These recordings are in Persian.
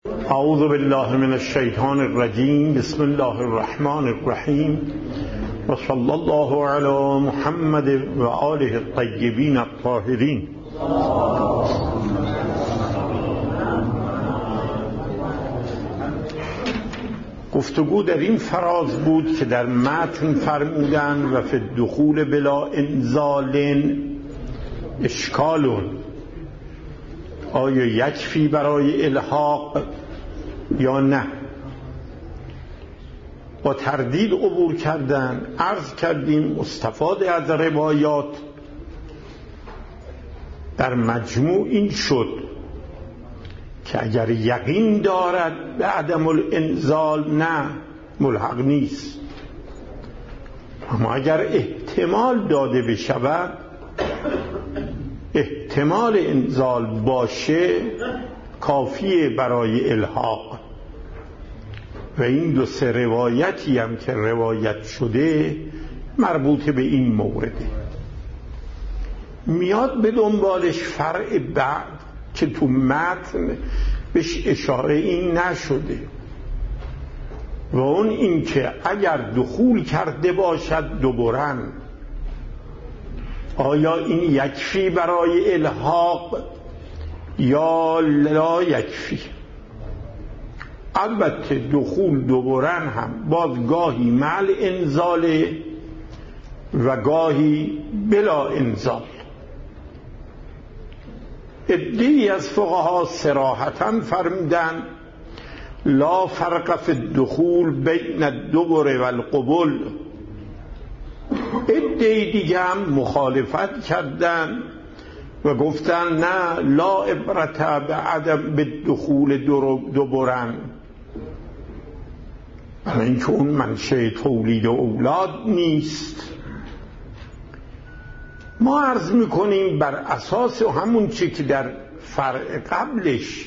اعوذ بالله من الشیطان الرجیم. بسم الله الرحمن الرحیم و صلی الله علی محمد و آله الطیبین الطاهرین. گفتگو در این فراز بود که در متن فرمودن و فی الدخول بلا انزال اشکالون، آیا یکفی برای الحاق یا نه؟ با تردید عبور کردن. عرض کردیم استفاده از روایات در مجموع این شد که اگر یقین دارد به عدم الانزال نه ملحق نیست، اما اگر احتمال داده بشود، احتمال انزال باشه، کافیه برای الحاق. و این دو سه روایتی هم که روایت شده مربوط به این مورده. میاد به دنبالش فرع بعد که تو متن بهش اشاره این نشده، و اون این که اگر دخول کرده باشد دوبارن، آیا این یکفی برای الحاق یا لا یکفی؟ البته دخول دوبارن هم باز گاهی مع انزال و گاهی بلا انزال. عده‌ای از فقها صراحتاً فرمودن لا فرق فی الدخول بین الدبر و القبل. عده‌ای دیگه هم مخالفت کردن و گفتن نه، لا عبرت به عدم بالدخول دبرن، برای اینکه اون منشأ تولید اولاد نیست. ما عرض میکنیم بر اساس همون چی که در فرع قبلش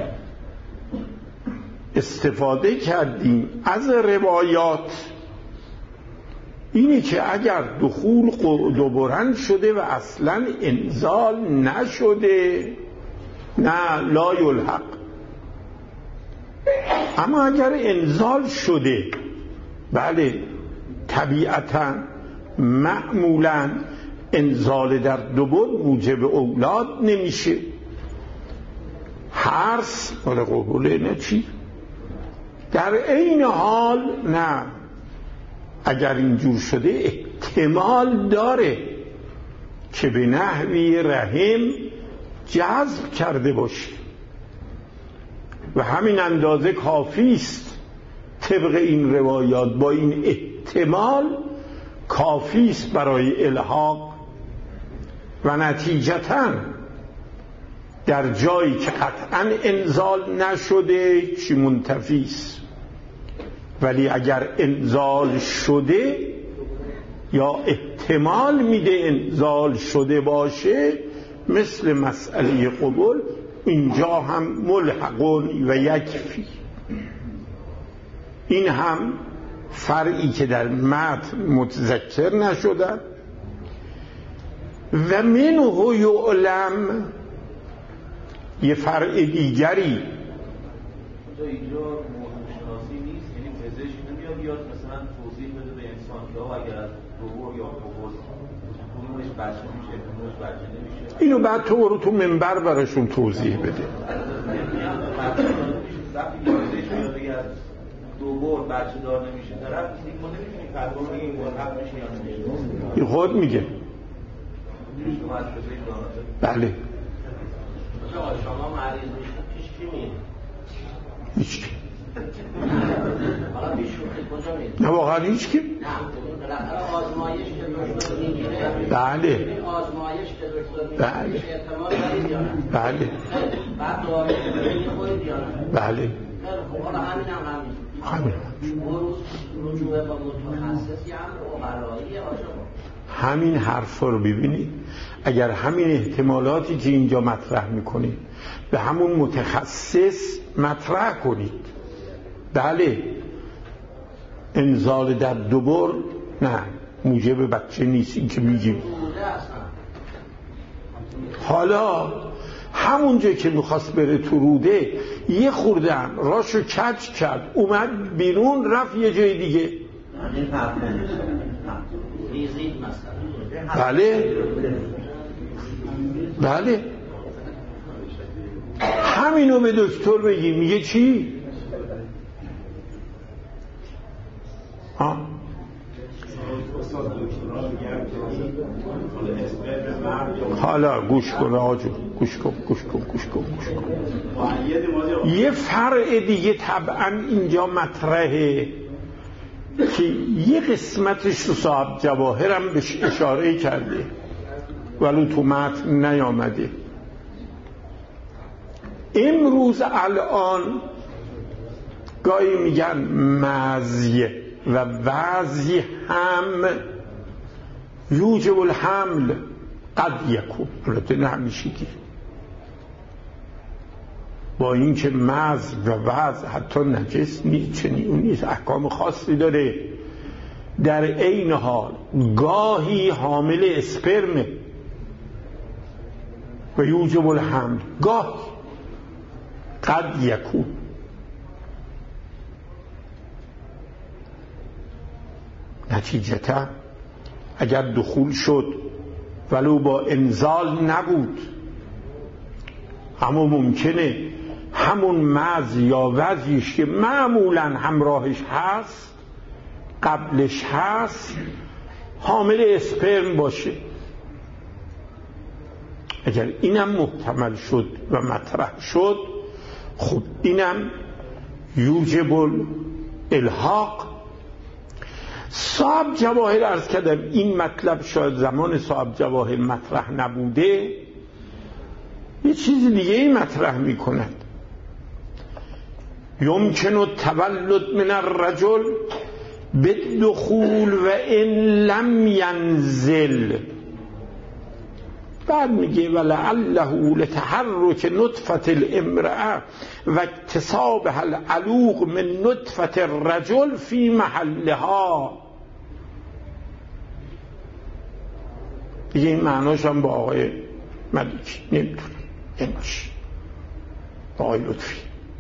استفاده کردیم از روایات، اینی که اگر دخول دوبارن شده و اصلا انزال نشده نه لا یلحق، اما اگر انزال شده بله طبیعتا معمولا انزال در دبر موجب اولاد نمیشه. حرص ولی قبوله نه چی؟ در این حال نه، اگر اینجور شده احتمال داره که به نحوی رحم جذب کرده باشه و همین اندازه کافی است. طبق این روایات با این احتمال کافی است برای الحاق و نتیجتاً در جایی که قطعاً انزال نشده چی منتفی است. ولی اگر انزال شده یا احتمال میده انزال شده باشه، مثل مسئله قبول، اینجا هم ملحقون و یکفی. این هم فرعی که در متن متذکر نشدن. و منه یعلم، یه فرع دیگری اینجا شناسی نیست، یعنی پزشک نمیاد بیاد مثلا توضیح بده به انسان که اگر از دوبر یا قبول کدومش بچه میشه کدومش بچه نمیشه. اینو بعد تو برو تو منبر براشون توضیح بده. دوبر بچه دار نمیشه طرف ما نمیتونیم فتوا بگیم ملحق میشه یا نمیشه. این خود میگه. بله. شما مریض میشه پیش کی میره؟ هیچ کی. حالا پیش کجا میره؟ نه واقعا هیچ کی؟ نه آزمایش که دکتر میگیره. بله. آزمایش که دکتر بله. میگیره احتمال دارید یا نه؟ بله. بعد داره میخورید یا نه؟ بله. حالا همین رجوع با متخصصی هم اقلایی آجا. همین حرفا رو ببینید، اگر همین احتمالاتی که اینجا مطرح میکنید به همون متخصص مطرح کنید، بله انزال در دبر نه موجب بچه نیست، این که میگیم. حالا همونجا که میخواست بره تو روده یه خوردن راشو کج کرد، اومد بیرون رفت یه جای دیگه. بله بله، همینو به دکتر بگی میگه چی؟ حالا گوش کن آجو، گوش کن. یه فرع دیگه طبعا اینجا مطرحه که یه قسمتش تو صاحب جواهرم بهش اشاره کرده ولی تو متن نیامده. امروز الان گاهی میگن مزی و وزی هم یوجب الحمل قد یکون، البته نه همیشگی، با اینکه مز و وز حتی نجس نیست، چنین نیست، احکام خاصی داره، در عین حال گاهی حامل اسپرمه و یوجب الحمل، گاهی قد یکون. نتیجتا اگر دخول شد ولو با انزال نبود، اما ممکنه همون مز یا وزیش که معمولا همراهش هست قبلش هست حامل اسپرم باشه. اگر اینم محتمل شد و مطرح شد، خب اینم یوجب الحاق. صاحب جواهر عرض کردم این مطلب شاید زمان صاحب جواهر مطرح نبوده، یه چیز دیگه ای مطرح می کند. یمکن التولد من الرجل بالدخول و ان لم ینزل. بعد میگه ولعله لتحرک نطفه الامرأه و اکتسابها العلوق من نطفه الرجل فی محلها. دیگه این معناش هم با آقای ملیکی نمیدونم ایناش با آقای لطفی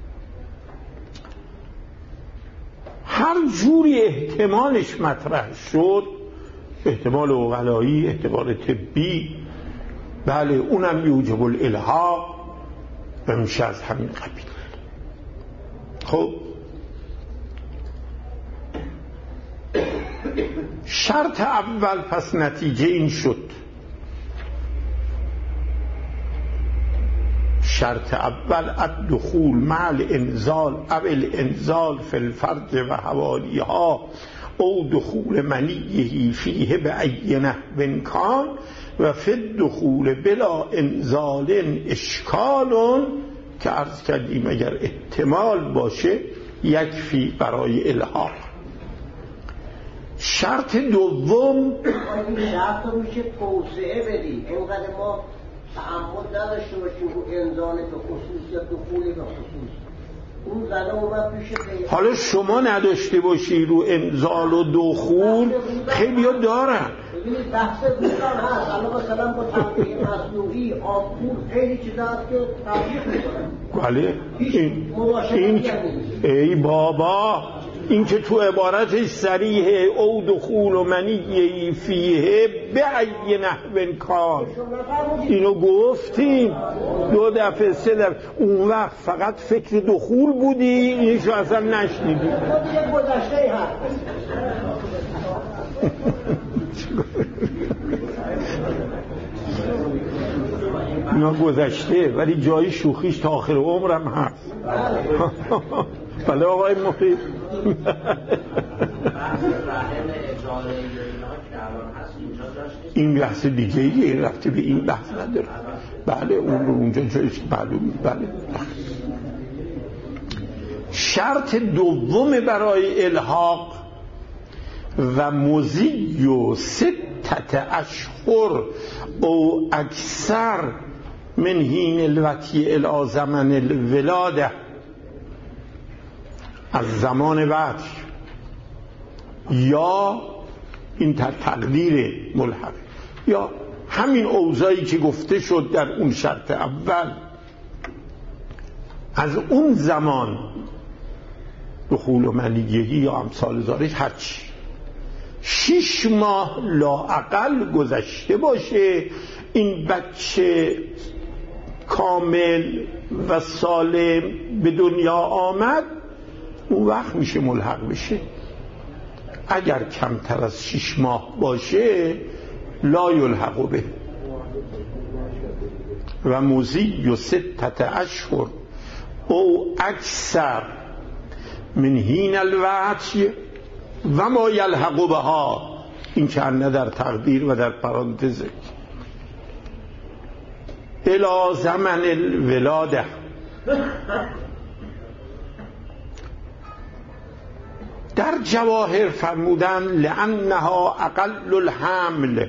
هر جوری احتمالش مطرح شد، احتمال عقلایی، احتمال طبی، بله اونم یوجب الالحاق و میشه از همین قبیل. خب شرط اول پس نتیجه این شد، شرط اول الدخول مع الانزال او الانزال فی الفرج و حوالیها او دخول منیه فیه به ای نحو کان و فی الدخول بلا انزال اشکال که عرض کردیم اگر احتمال باشه یکفی برای الحاق. شرط دوم شرط رو میشه توسعه بدی، اینقدر ما تعمد نداشته باشیم رو انزال به خصوص یا دخول به خصوص. اون زنه اومد پیش پیغمبر، حالا شما نداشته باشی رو انزال و دخول، خیلی ها دارن. ببینید بحث دوستان هست، الان مثلا با تنبیه مصنوعی آمپول خیلی چیزا هست که تبلیغ میکنن. ای بابا این که تو عبارتش صریحه او دخول و منیه فیه به ای نحو کان، اینو گفتیم 2 دفعه 3 دفعه. اون وقت فقط فکر دخول بودی، اینشو اصلا نشنیدی. چه گذشته هست اینا گذشته، ولی جایی شوخیش تا آخر عمرم هست. بله آقای محیط این بحث دیگه ایه، این رفته به این بحث نداره. بله اون رو اونجا جایش معلوم. بله شرط دوم برای الحاق و مضی و 6 اشهر او اکثر من حین الوطی الی زمن الولاده، از زمان وطی یا این تقدیر ملحق یا همین اوضاعی که گفته شد در اون شرط اول، از اون زمان دخول منیهی یا امثال ذالک هرچی 6 ماه لااقل گذشته باشه، این بچه کامل و سالم به دنیا آمد، اون وقت میشه ملحق بشه. اگر کمتر از 6 ماه باشه لا یلحق به. و مضی 6 اشهر او اکثر من حین الوعی و ما یلحق بها، این که نه در تقدیر و در پرانتز الی زمن الولاده. در جواهر فرمودن لانها اقل الحمل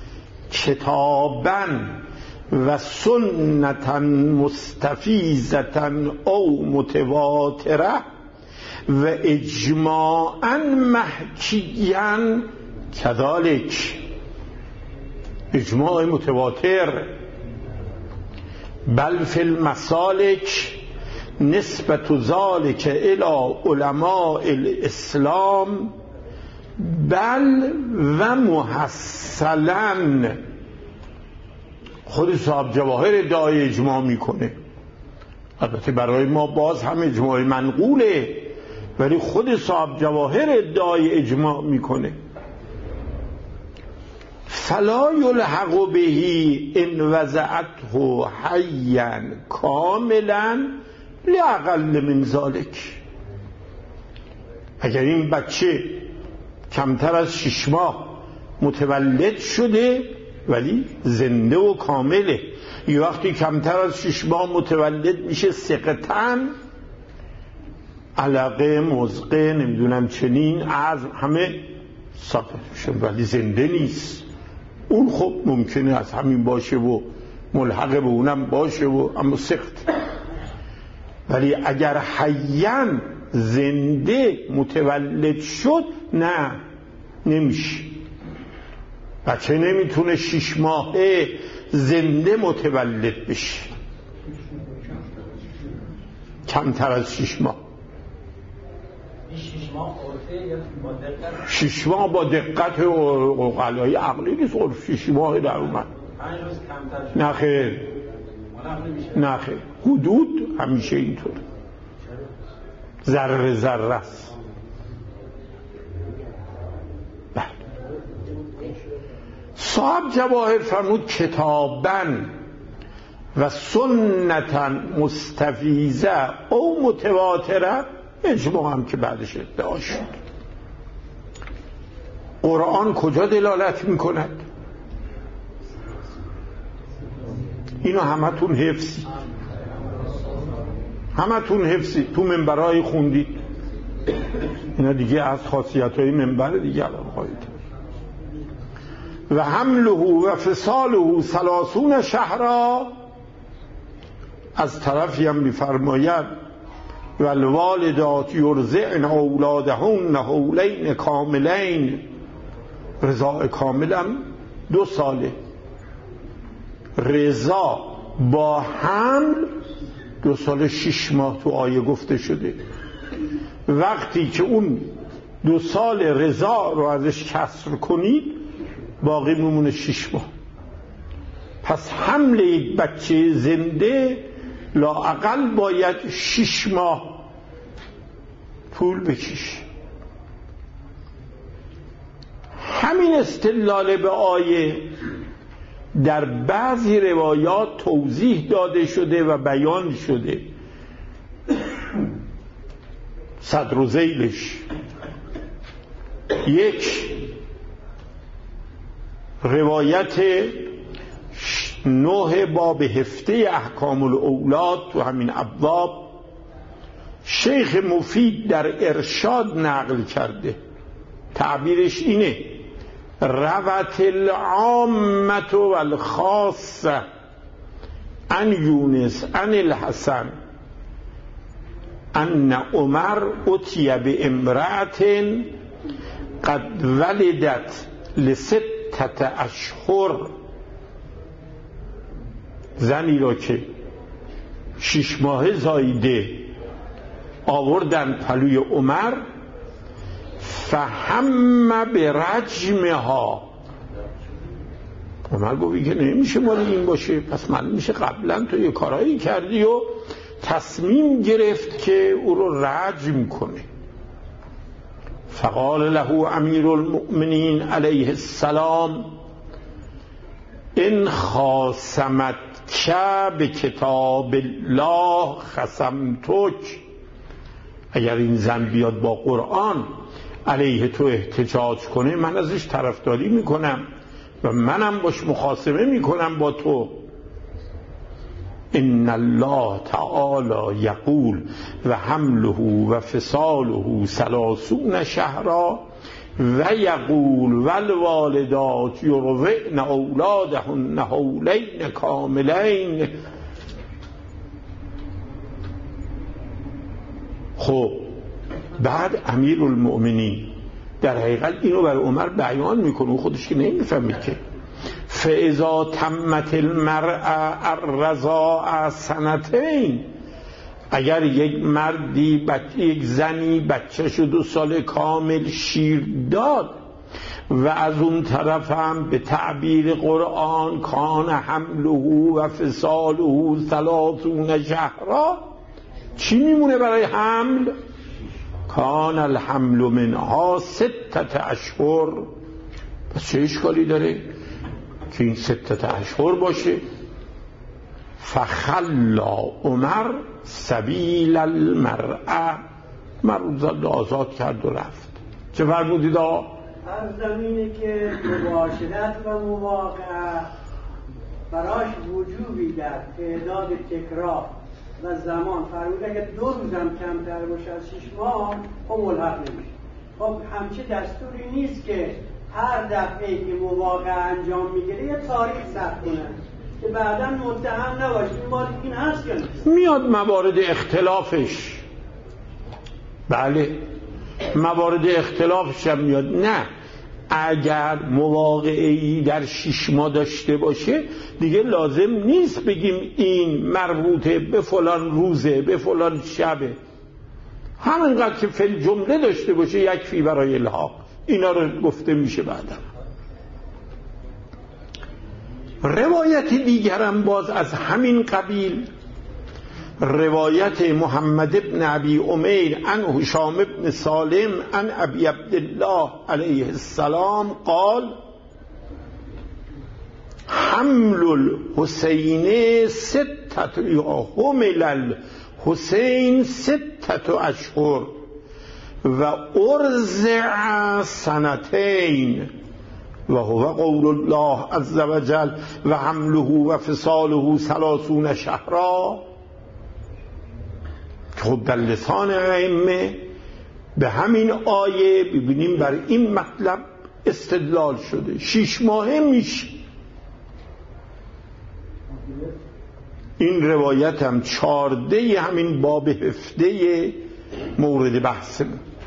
کتابا و سنتا مستفیضة او متواتره و اجماعا محکیا کذالک. اجماع متواتر. بل فی المسالک نسبت ذالک الی علماء الاسلام بل و محصلا. خود صاحب جواهر ادعای اجماع میکنه، البته برای ما باز هم اجماع منقوله، ولی خود صاحب جواهر ادعای اجماع میکنه. فلا یلحق به ان وضعته حیا کاملا لاقل من ذلک. اگر این بچه کمتر از 6 ماه متولد شده ولی زنده و کامله، یه وقتی کمتر از 6 ماه متولد میشه سقطن، علقه، مزقه، نمیدونم چنین، عظم همه ساقط میشه ولی زنده نیست. اون خب ممکنه از همین باشه و ملحق به اونم باشه و اما سخت. ولی اگر حیاً زنده متولد شد نه، نمیشه. بچه نمیتونه 6 ماهه زنده متولد بشه، کمتر از 6 ماه. 6 ماه با دقت عقلای عقلی نیست. 6 ماه در اومد. نه خیر، نه خیر، حدود همیشه اینطور، ذره ذره است. صاحب جواهر فرمود کتابا و سنتا مستفیضه او متواتره، اجماع هم که بعدش ادعا شد. قرآن کجا دلالت میکند؟ اینو همتون حفظی، همتون حفظی، تو منبرهای خوندید. اینا دیگه از خاصیت‌های منبر دیگه الان خواهید. و حمله و فصاله 30 شهرا، از طرفی هم می‌فرماید و الوالدات یرضعن اولادهن حولین کاملین. رضاع کاملم 2 ساله، رضا با حمل 2 سال 6 ماه تو آیه گفته شده. وقتی که اون 2 سال رضا رو ازش کسر کنید باقی میمونه 6 ماه. پس حمل یک بچه زنده لااقل باید 6 ماه طول بکشه. همین استدلال به آیه در بعضی روایات توضیح داده شده و بیان شده. صدر و ذیلش 1 روایت 9 باب هفته احکام الاولاد تو همین ابواب شیخ مفید در ارشاد نقل کرده. تعبیرش اینه: روت العامة والخاصة عن یونس عن الحسن ان عمر اتي بامرأة قد ولدت ل6 اشهر زنی را که 6 ماه زاییده آوردن پلوی عمر، فهم به رجمها. عمر گفت که نمیشه مال این باشه، پس معلوم میشه قبلا تو یه کارایی کردی و تصمیم گرفت که او رو رجم کنه. فقال له امیر المؤمنین علیه السلام ان خاصمت که به کتاب الله خصمتک. اگر این زن بیاد با قرآن علیه تو احتجاج کنه، من ازش طرفداری میکنم و منم باش مخاصمه میکنم با تو. ان الله تعالی یقول و حمله و فصاله 30 شهرا و یقول والوالدات یرضعن اولادهن حولین کاملین. خب بعد امیر المؤمنین در حقیقت اینو برای عمر بیان میکنه، خودش که نمیفهمید که فاذا تمت المرأة الرضاع 2 سنین. اگر یک مردی یک زنی بچه‌شو 2 سال کامل شیر داد و از اون طرف هم به تعبیر قرآن کان حمله و فصاله 30 شهرا، چی میمونه برای حمل؟ کان الحمل منها 6 اشهر. پس چه اشکالی داره که این 6 اشهر باشه؟ فخلا عمر سبیل المرأة، مرد آزاد کرد و رفت. چه فرمودید آقا؟ هر زمینی که مباشرت و مواقعه براش وجوبی در تعداد تکرار و زمان فرموده که 2 روزم کمتر باشه از 6 ماه خب ملحق نمیشه. خب همچه دستوری نیست که هر دفعه که مواقعه انجام میگیره یه تاریخ ثبت کنه که بعدا متهم نباشه. این مال این هست که میاد موارد اختلافش، بله موارد اختلافش هم میاد. نه، اگر مواقعی در 6 ماه داشته باشه دیگه لازم نیست بگیم این مربوطه به فلان روزه به فلان شبه، همینقدر که فی جمله داشته باشه یکفی برای الحاق. اینا رو گفته میشه بعدا. روایت دیگرم باز از همین قبیل، روایت محمد ابن ابی امیر عن هشام ابن سالم عن ابی عبدالله علیه السلام قال حمل الحسین 6 یا حمل الحسین 6 اشهر و ارضع 2 سنتین و هو قول الله عز وجل و حمله و فصاله 30 شهرا. خب در لسان ائمه به همین آیه ببینیم بر این مطلب استدلال شده. 6 ماهه میشه. این روایت هم 14 همین باب 17 مورد بحث.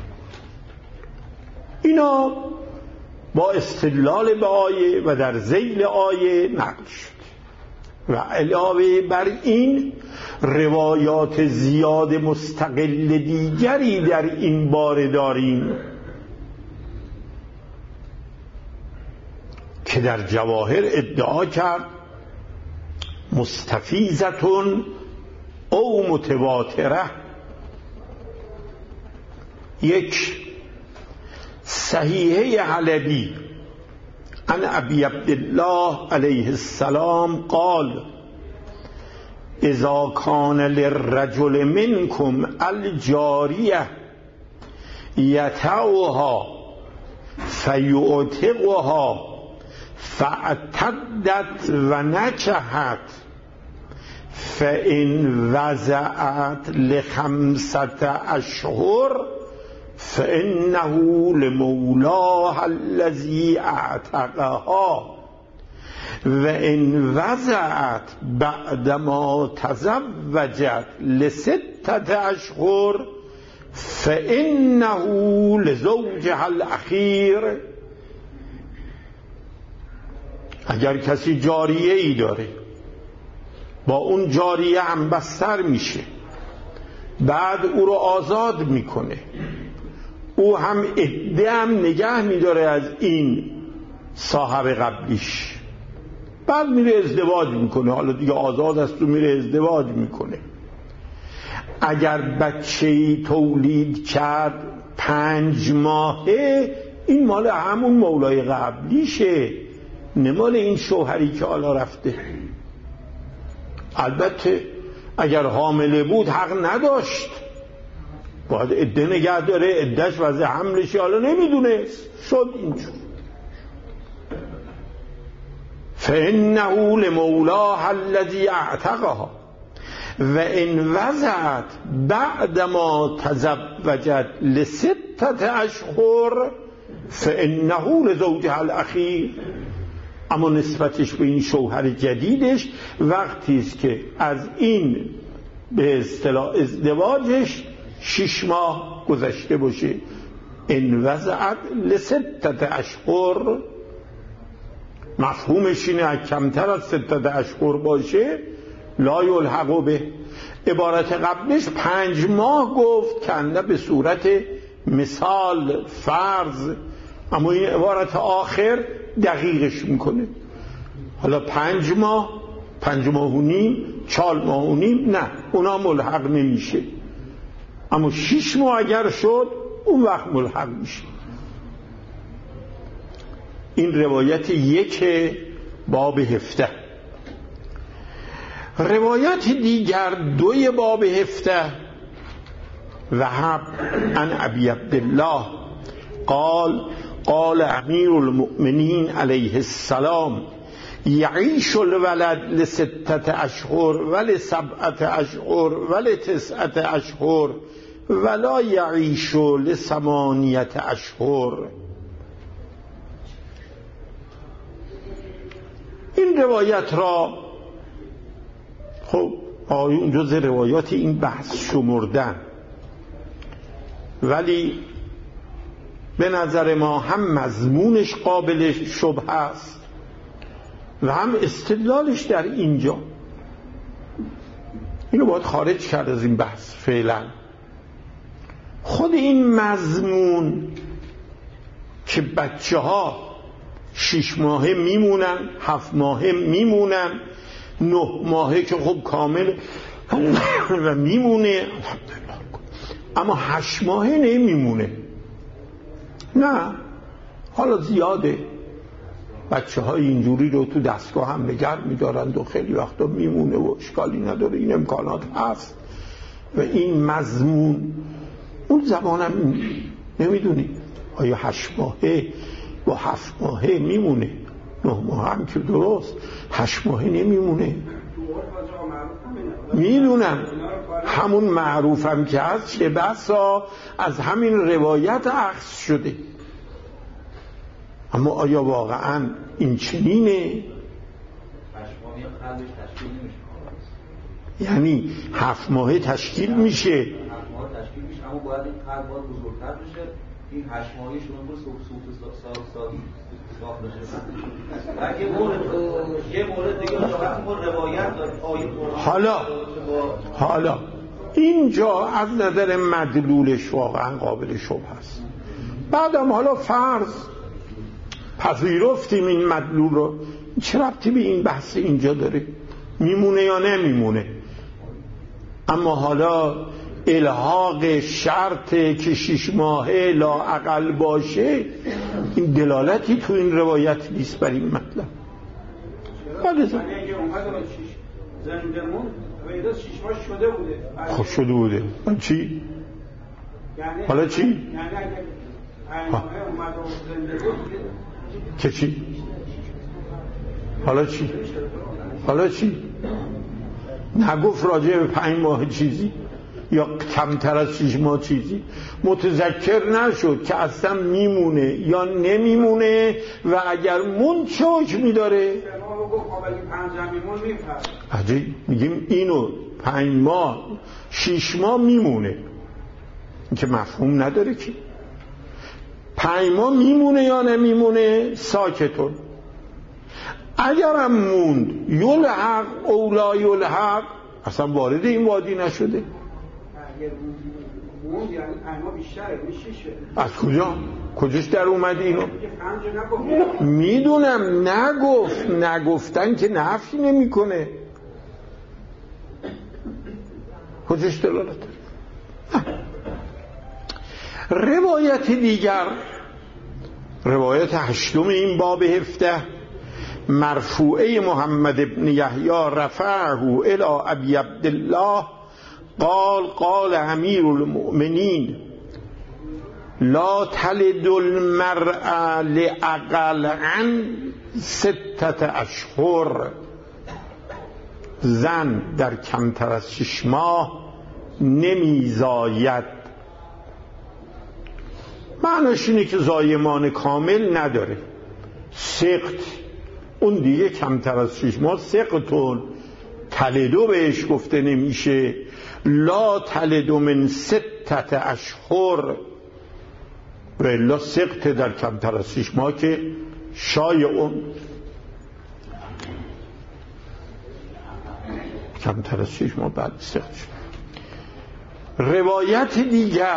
اینا با استدلال به آیه و در ذیل آیه نقل شد و علاوه بر این روایات زیاد مستقل دیگری در این باره داریم که در جواهر ادعا کرد مستفیضتون او متواتره. یک صحیحه علوی عن ابی عبدالله علیه السلام قال اذا کان للرجل منکم الجاریه یتعها فیعتقها فاعتدت و نکحت فان وضعت ل5 اشهر فانه لمولاه الذی اعتقها و ان وضعت بعدما تزوجت ل6 اشهر فانه لزوجها الاخیر. اگر کسی جاریه ای داره با اون جاریه هم بستر میشه، بعد او رو آزاد میکنه، او هم عده هم نگه میداره از این صاحب قبلیش، بعد میره ازدواج میکنه. حالا دیگه آزاد است و میره ازدواج میکنه. اگر بچه‌ای تولید کرد 5 ماهه، این مال همون مولای قبلیشه، نه مال این شوهری که حالا رفته. البته اگر حامله بود حق نداشت، باید عده نگه داره، عدهش وضع حملشی حالا نمیدونست، شد اینجور. فإنه لمولاها الذی اعتقها و ان وضعت بعد ما تزوجت ل6 اشهر فإنه لزوجها الاخیر. اما نسبتش به این شوهر جدیدش وقتی است که از این به اصطلاح ازدواجش 6 ماه گذشته باشه. ان وضعت ل6 اشهر، مفهومش اینه کمتر از 6 اشهر باشه لا یلحق به. عبارت قبلش 5 ماه گفت کنده به صورت مثال فرض، اما این عبارت آخر دقیقش میکنه. حالا 5 ماه، 5 ماه و نیم، 4 ماه و نیم، نه اونا ملحق نمیشه، اما 6 ماه اگر شد اون وقت ملحق میشه. این روایت 1 باب 17. روایت دیگر 2 باب 17 وهب عن ابی عبدالله قال امیر المؤمنین علیه السلام یعیش الولد ل6 اشهر ول7 اشهر ول9 اشهر ولا یعیش ل8 اشهر. این روایت را خب آیون جز روایات این بحث شمردن، ولی به نظر ما هم مضمونش قابل شبهه است و هم استدلالش در اینجا. اینو باید خارج کرد از این بحث فعلا. خود این مضمون که بچه ها 6 ماهه میمونن، 7 ماهه میمونن، 9 ماهه که خب کامل و میمونه، اما 8 ماهه نمیمونه. نه حالا زیاده بچه های اینجوری رو تو دستگاه هم نگر میدارند و خیلی وقتا میمونه و اشکالی نداره، این امکانات هست. و این مضمون اون زمانم نمیدونی آیا 8 ماهه با 7 ماهه میمونه، 9 ماه هم که درست، 8 ماهه نمیمونه. میدونم همون معروفم که هست، چه بسا از همین روایت اخذ شده. اما آیا واقعا این چنینه؟ یعنی 7 ماهه تشکیل میشه، 7 ماه تشکیل میشه، اما باید این قلب باید بزرگتر بشه. این 8 ماهی شما رو یه مورد دیگه روایت حالا اینجا از نظر مدلولش واقعا قابل شبهه است. بعدم حالا فرض پذیرفتیم این مدلول رو، چه ربطی به این بحث اینجا داره؟ میمونه یا نمیمونه؟ اما حالا الحاق شرط که 6 ماهه لااقل باشه، این دلالتی تو این روایت نیست بر این مطلب. خب شده بوده. چی؟ حالا چی؟ که چی؟ حالا چی؟ نگفت راجع به 5 ماه چیزی یا کمتر از 6 ماه چیزی، متذکر نشد که اصلا میمونه یا نمیمونه و اگر مون چه حکمی داره؟ عجیب میگیم اینو 5 ماه 6 ماه میمونه، این که مفهوم نداره که 5 ماه میمونه یا نمیمونه. ساکتون اگرم موند یلحق اولا یلحق، اصلا وارد این وادی نشده. اگر موند یعنی 5 ماه بیشتره، میشه. از کجاش در اومد اینو؟ میدونم نگفتن که نفی نمیکنه. کجاش دلالت داره؟ روایت دیگر، روایت 8 این باب 17 مرفوعه محمد ابن یحیی رفعه الی ابی عبدالله قال قال امیر المؤمنین لا تلد المرأة لأقل عن 6 اشهر، زن در کمتر از 6 ماه نمیزاید. معناش اینه که زایمان کامل نداره. سقط اون دیگه کمتر از 6 ماه سقطون، تلدو بهش گفته نمیشه. لا تلدو من 6 اشهر، و الا سقط در کمتر از 6 ماه که شایعون، کمتر از 6 ماه بعد سقط شد. روایت دیگر،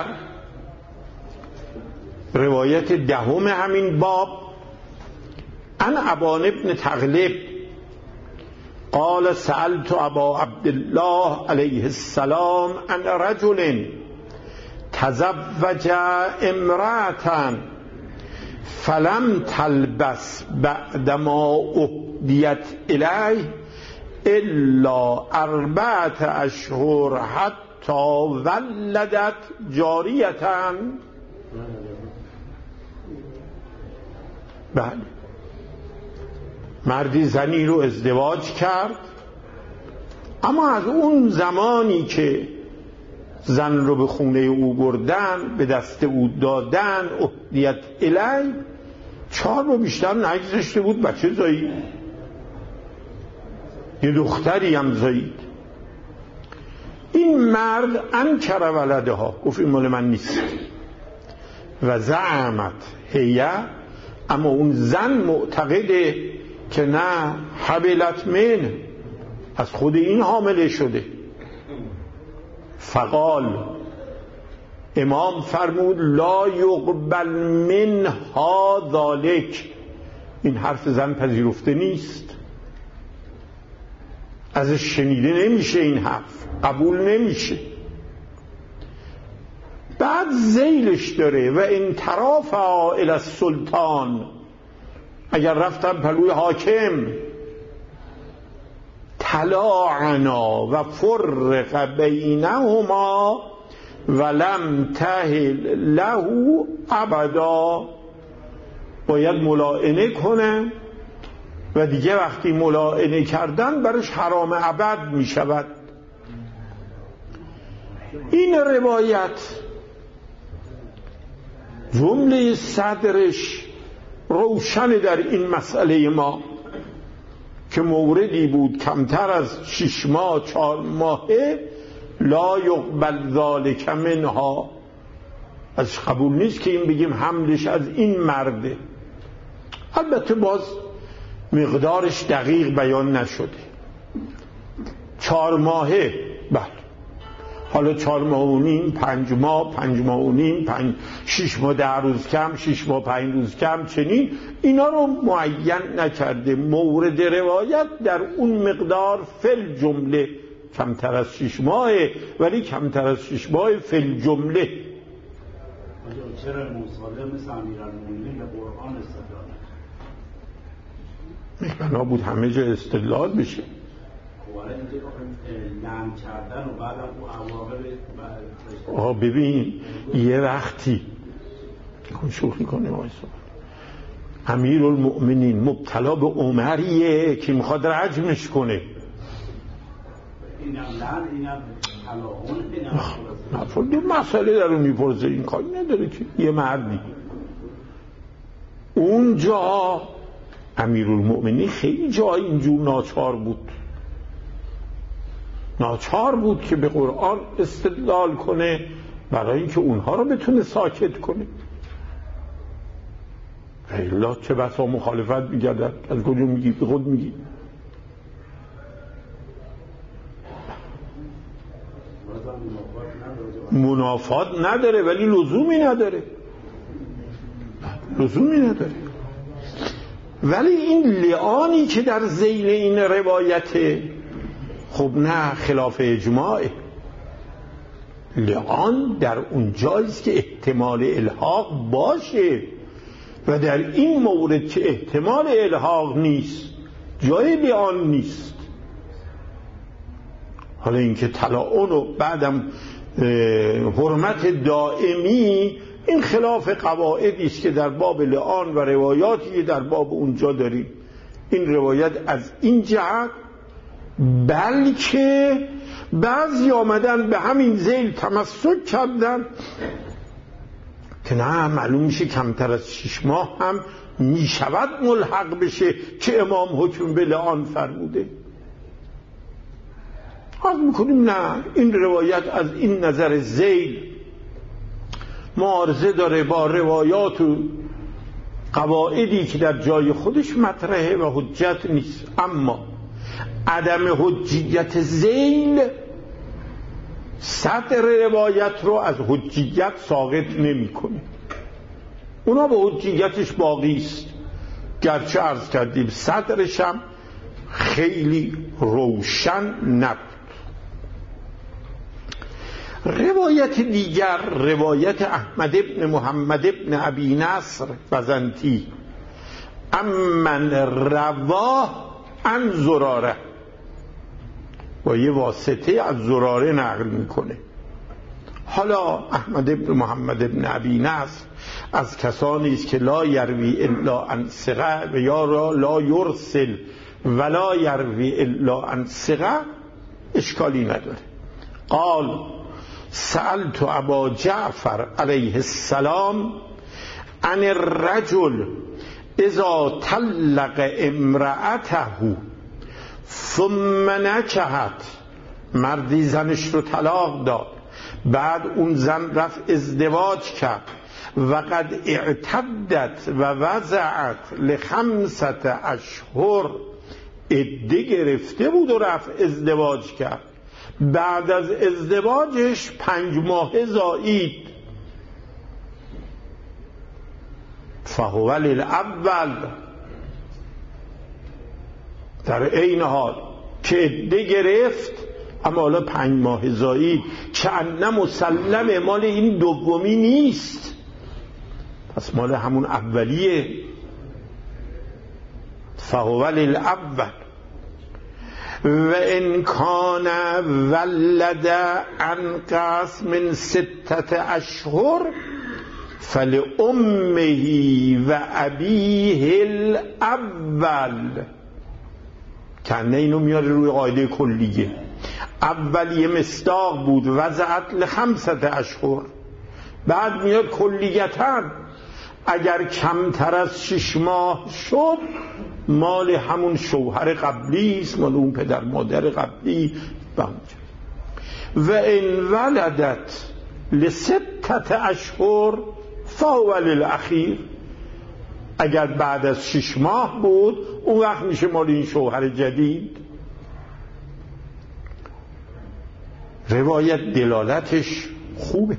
روایت 10 همین باب عن ابان ابن تغلب قال سألت ابا عبدالله علیه السلام عن رجل تزوج امرأة فلم تلبس بعدما اهدیت الیه الا 4 اشهر حتی ولدت جاریة. بله، مردی زنی رو ازدواج کرد، اما از اون زمانی که زن رو به خونه او بردن، به دست او دادن، اهدیت الی، 4 رو بیشتر نگذشته بود بچه زایید، یه دختری هم زایید. این مرد انکر ولده ها، گفت این مال من نیست. و زعمت هیه، اما اون زن معتقده که نه، حبلت من، از خود این حامله شده. فقال، امام فرمود لا یقبل منها ذالک، این حرف زن پذیرفته نیست، ازش شنیده نمیشه، این حرف قبول نمیشه. بعد ذیلش داره و ان ترافعا الی السلطان، اگر رفتن پلوی حاکم، تلاعنا و فرق بینهما ولم تهل له ابدا، باید ملاعنه کنه و دیگه وقتی ملاعنه کردن برش حرام ابد می شود. این روایت جمله صدرش روشن در این مسئله ما که موردی بود کمتر از 6 ماه 4 ماهه، لا یقبل ذالک منها، از قبول نیست که این بگیم حملش از این مرده. البته باز مقدارش دقیق بیان نشده. 4 ماهه، بله، حالا 4 ماه و نیم، 5 ماه، 5 ماه و نیم، 6 ماه 10 روز کم، 6 ماه 5 روز کم، چنین اینا رو معین نکرده. مورد روایت در اون مقدار فل جمله کمتر از 6 ماهه، ولی کمتر از 6 ماه فل جمله. چرا مصالح مثل امیرالمومنین به قرآن استدلال نکرد؟ بنا بود همه جا استدلال بشه. لعن کردن و بعدم او عواقب. ببین یه وقتی شوخی کنه امیر المؤمنین مبتلا به عمریه که میخواد رجمش کنه، اینم لعن، اینم حلاهون، اینم دو مسئله در رو میپرزه، این کاری نداره که یه مردی. اونجا امیر المؤمنین خیلی جای اینجور ناچار بود که به قرآن استدلال کنه برای اینکه اونها رو بتونه ساکت کنه. الله چه بسا مخالفت میگردن. از کجا میگی؟ به خود میگی. منافات نداره ولی لزومی نداره. ولی این لعانی که در ذیل این روایت، خب نه خلاف اجماعه. لعان در اون جاییست که احتمال الحاق باشه و در این مورد که احتمال الحاق نیست جای لعان نیست. حالا اینکه تلاعن و بعدم حرمت دائمی، این خلاف قواعدی است که در باب لعان و روایاتی در باب اونجا داریم. این روایت از این جهت، بلکه بعضی آمدن به همین ذیل تمسک کردن که نه معلوم میشه کمتر از 6 ماه هم میشود ملحق بشه که امام حکم به لعان فرموده. عرض میکنیم نه، این روایت از این نظر ذیل معارضه داره با روایات و قواعدی که در جای خودش مطرحه و حجت نیست. اما عدم حجیت ذیل صدر روایت رو از حجیت ساقط نمی‌کنه. اونا به حجیتش باقی است، گرچه عرض کردیم صدرش هم خیلی روشن نبود. روایت دیگر، روایت احمد ابن محمد ابن ابی نصر بزنتی امن رواه عن زراره، با یه واسطه از زراره نقل میکنه. حالا احمد ابن محمد ابن ابی نصر از کسانی است که لا یروی الا عن ثقه و یا لا یرسل ولا یروی الا عن ثقه، اشکالی نداره. قال سألت ابا جعفر علیه السلام عن الرجل اذا طلق امرأته ثم نکحت، مردی زنش رو طلاق داد بعد اون زن رفت ازدواج کرد و قد اعتدت و وضعت ل5 اشهر، عده گرفته بود و رفت ازدواج کرد، بعد از ازدواجش 5 ماه زایید، فهو للاول، در عین حال که عده گرفت اما حالا 5 ماه زایید، چند مسلمه مال این دومی نیست، پس مال همون اولیه. فهو للاول و ان کان ولد عن قسم 6 اشهر فلأمه و ابیه الاول. کنه اینو میاره روی قاعده کلیه. اولیه مصداق بود وضعت ل5 اشهر، بعد میاد کلیتاً اگر کمتر از 6 ماه شد مال همون شوهر قبلی است، مال اون پدر مادر قبلی. و ان ولدت ل6 اشهر فهو للاخیر، اگر بعد از 6 ماه بود اون وقت میشه مال این شوهر جدید. روایت دلالتش خوبه.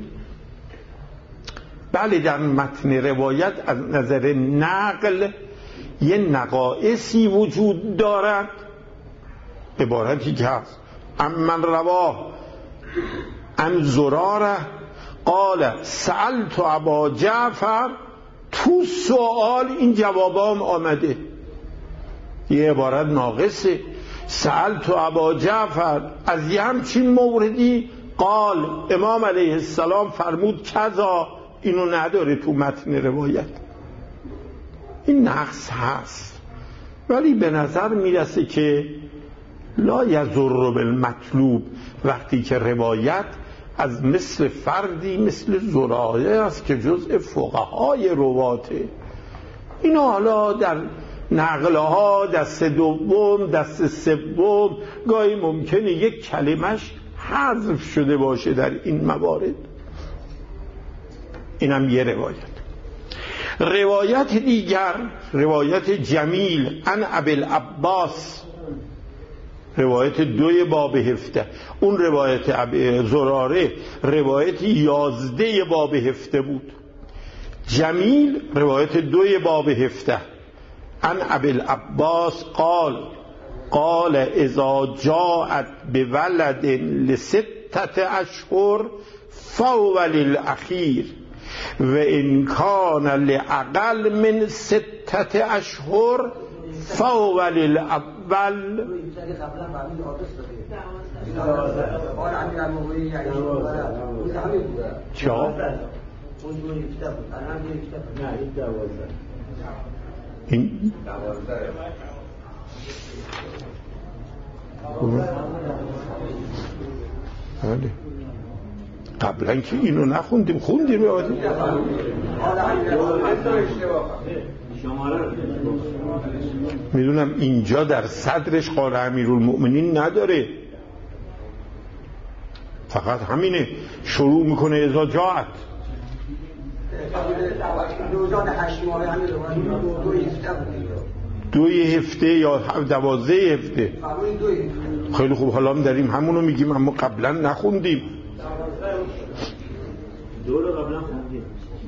بله در متن روایت از نظر نقل یه نقائصی وجود دارد، عبارتی که هست امن رواه عن زراره قال سألت ابا جعفر، تو سوال این جوابام آمده، یه عبارت ناقصه. سألت ابا جعفر از یه همچین موردی، قال امام علیه السلام فرمود کذا، اینو نداره تو متن روایت، این نقص هست. ولی به نظر میرسه که لا یضر بالمطلوب، وقتی که روایت از مثل فردی مثل زراره است که جزء فقهای رواته، اینا حالا در نقلها دست دوم دست سوم گاهی ممکنه یک کلمش حذف شده باشه در این موارد. اینم یه روایت. روایت دیگر روایت جمیل عن ابی العباس، روایت 2 باب 17. اون روایت زراره روایت 11 باب 17 بود. جمیل روایت 2 باب 17. عن ابی العباس قال اذا جاءت بولد ل6 اشهر فهو للاخیر و ان کان لاقل من 6 اشهر فهو للاول. چا؟ این بله قبلا که اینو نخوندیم، خوندیم میدونم اینجا در صدرش قال امیرالمؤمنین نداره، فقط همینه، شروع میکنه اذا جاءت. 2 هفته یا 12 هفته. خیلی خوب، حالا هم داریم همونو میگیم، اما قبلا نخوندیم. 2 رو قبلا خوندیم.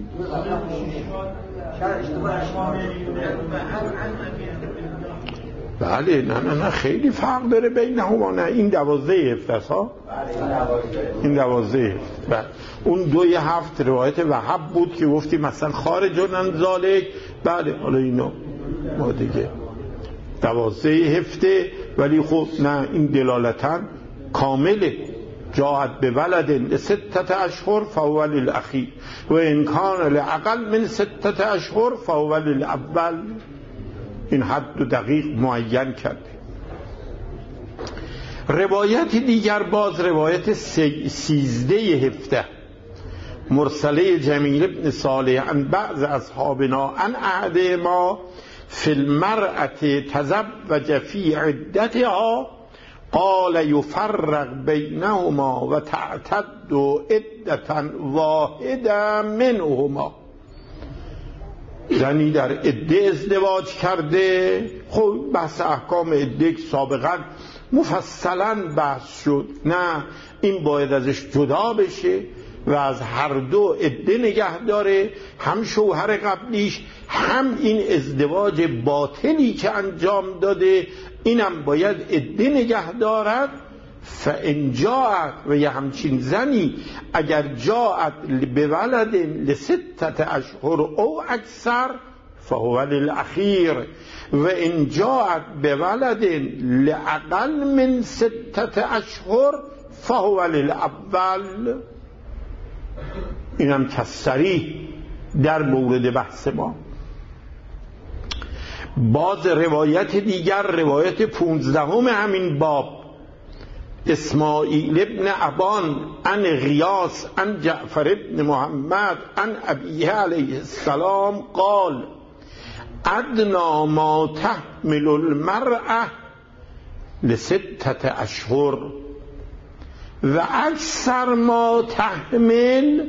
بله نه خیلی فرق داره بینهما. نه این 12 هفته ها، این 12 هفته. بله اون 2 هفته روایت وهب بود که گفتیم مثلا خارج عن ذالک. بله حالا اینو ما دیگه 12 هفته، ولی خب نه این دلالتا کامله. جاءت بولد ل6 اشهر فهو للاخیر و ان کان لاقل من 6 اشهر فهو للاول. این حد دقیق معین کرده. روایت دیگر باز روایت 13 هفته مرسله جمیل ابن صالح عن بعض اصحابنا عن احد ما فی المرأة تزوج فی عدتها قال یفرق بینهما و تعتد عدة واحدة منهما. زنی در عده ازدواج کرده، خب بحث احکام عده سابقا مفصلا بحث شد، نه این باید ازش جدا بشه و از هر دو عده نگه داره، هم شوهر قبلیش هم این ازدواج باطلی که انجام داده اینم باید عده نگه دارد. فان جاءت، و یه همچین زنی اگر جاءت بولد ل6 اشهر او اکثر فهو للاخیر و ان جاءت بولد لاقل من 6 اشهر فهو للاول. اینم تصریح در مورد بحث ما. باز روایت دیگر روایت 15 همین باب اسماعیل ابن ابان عن غیاث عن جعفر ابن محمد عن ابیه علیه السلام قال ادنا ما تحمل المرأة ل6 اشهر و اکثر ما تحمل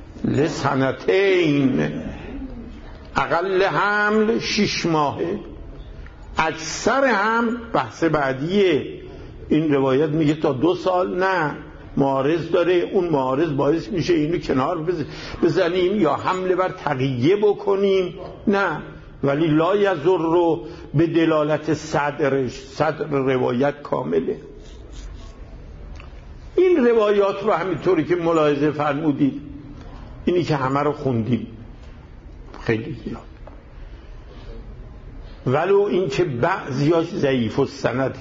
لسنتین. اقل حمل 6 ماهه، اکثر هم بحث بعدیه. این روایت میگه تا 2 سال، نه معارض داره، اون معارض باعث میشه اینو کنار بزنیم یا حمله بر تقیه بکنیم، نه، ولی لا یضر رو به دلالت صدر روایت کامله. این روایات رو همینطوری که ملاحظه فرمودید، اینی که همه رو خوندیم خیلی زیاد، ولو این که بعضیاش ضعیف السند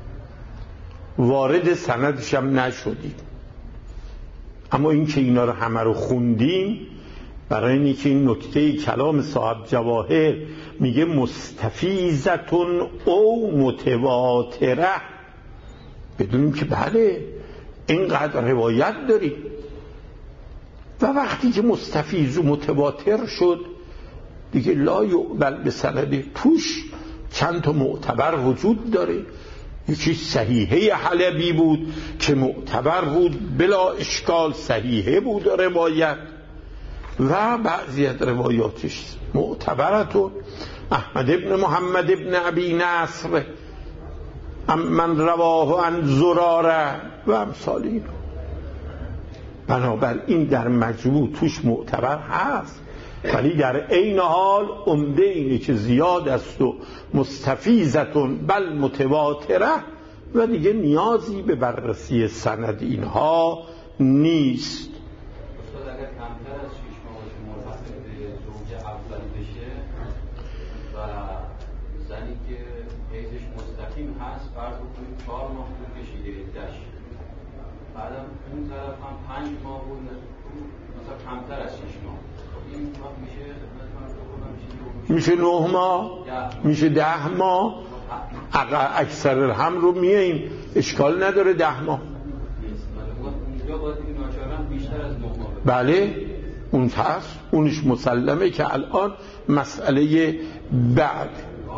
وارد سندش هم نشدیم، اما این که اینا رو همه رو خوندیم برای اینی که این نکته کلام صاحب جواهر میگه مستفیضتون او متواتره، بدونیم که بله اینقدر روایت داریم و وقتی که مستفیض و متواتر شد دیگه لا یقبل به سند، توش چند تا معتبر وجود داره. یکی صحیحه حلبی بود که معتبر بود بلا اشکال، صحیحه بود روایت، و بعضی از روایاتش معتبرتون. احمد ابن محمد ابن ابی نصر من رواه عن زراره و امثال این. بنابراین در مجموع توش معتبر هست، ولی در عین حال عمده اینه که زیاد است و مستفیضتون بل متواتره و دیگه نیازی به بررسی سند اینها نیست. اگر کمتر از 6 ماه مرتبط به زوج اولی بشه و زنی که حیضش مستقیم هست، فرض بکنید 4 ماه طول کشیده عده‌اش، بعدم اون طرف هم 5 ماه بود، مثلا کمتر از 6 ماه، این وقت میشه 9 ماه، میشه 10 ماه. اکثر هم رو میاییم، اشکال نداره 10 ماه. بله اون هست، اونش مسلمه که الان مسئله بعد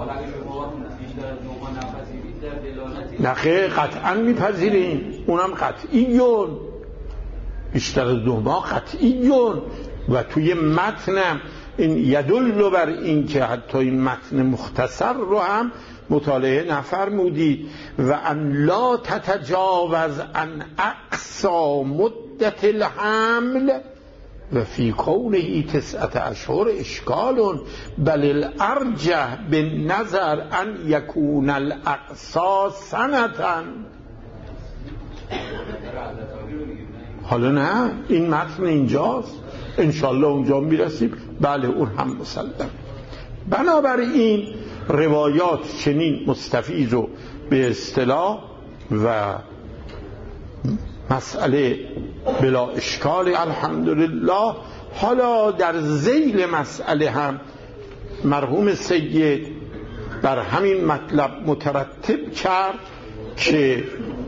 نخه قطعا میپذیریم، اونم قطعیون، بیشتر از 2 ماه قطعیون. و توی متنم این یدل بر این که حتی این متن مختصر رو هم مطالعه نفرمودید و ان لا تتجاوز عن اقصا مدت الحمل و فی کونه 9 اشهر اشکال بل الارجح بالنظر ان یکون الاقصا سنتا. حالا نه این متن اینجاست، انشالله اونجا میرسیم. بله اون هم مسلم. بنابراین روایات چنین مستفیض و به اصطلاح و مسئله بلا اشکال الحمدلله. حالا در ذیل مسئله هم مرحوم سید بر همین مطلب مترتب کرد که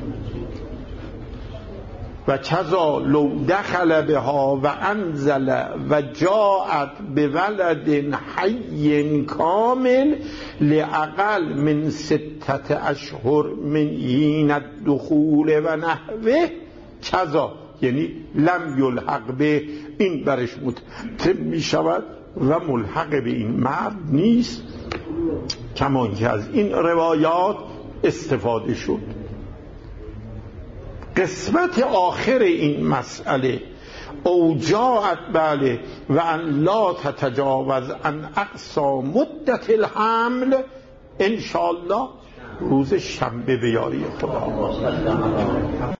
و کذا لو دخل بها و انزل و جاءت بولد حی کامل لاقل من 6 اشهر من حین الدخول و نحوه کذا، یعنی لم یلحق به، این برش مترتب می شود و ملحق به این مرد نیست، کمان که از این روایات استفاده شد. قسمت آخر این مسئله او جاءت بله و ان لا تتجاوز عن اقصا مدت الحمل انشاءالله روز شنبه به یاری خدا.